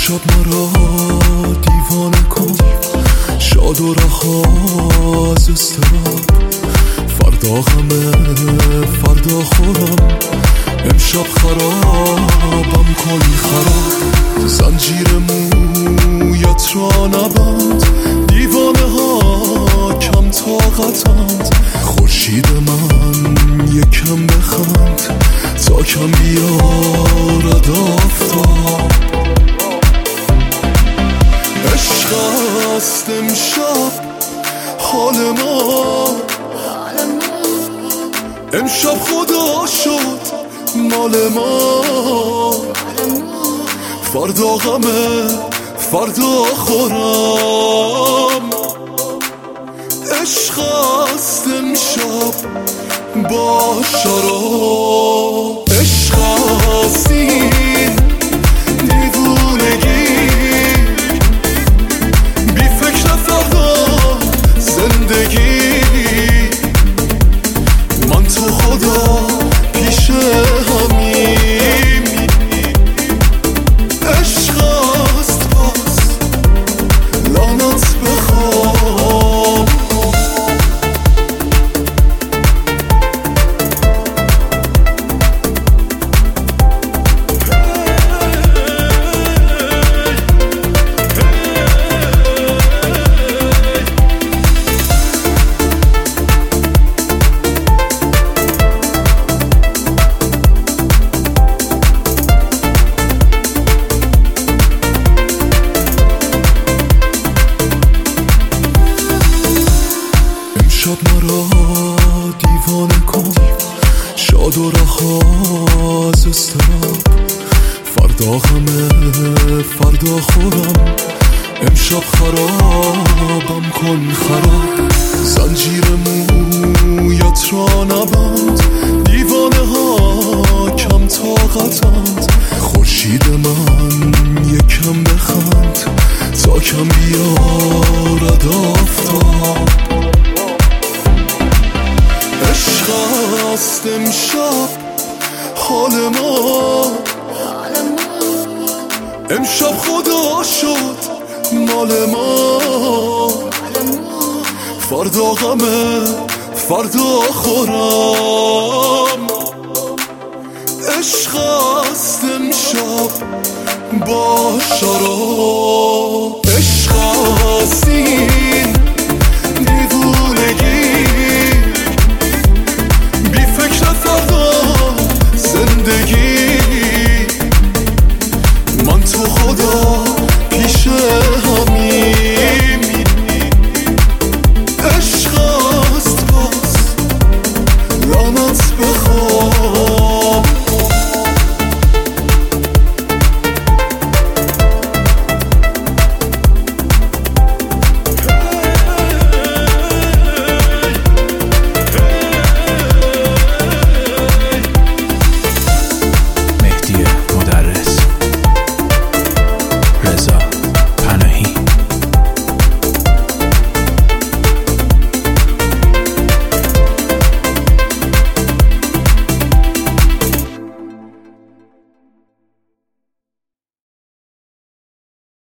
امشب مرا دیوانه کن، شاد و رها از اضطراب. فردا غمه فردا خورم، امشب خرابم کنی خراب. زنجیر مویت را نبند، دیوانه ها کم طاقتند. خورشید من یکم بخند تا کم بیارد آفتاب. عشق است امشب حال ما، امشب خدا شد مال ما. فردا غمه فردا خورم، عشق است امشب با شراب. عشق است این دیوونگی، بی فکر فردا زندگی. من تو خدا پیش همیم، عشق است پس لعنت بخوام. امشب مرا دیوانه کن، شاد و رها از اضطراب. فردا غمه فردا خورم، امشب خرابم کن خراب. زنجیر مویت را نبند، دیوانه ها کم طاقتند. خورشید من یکم بخند تا کم بیارد آفتاب. عشق است امشب حال ما، امشب خدا شد مال ما. فردا غمه فردا خورم، عشق است امشب با شراب. عشق است این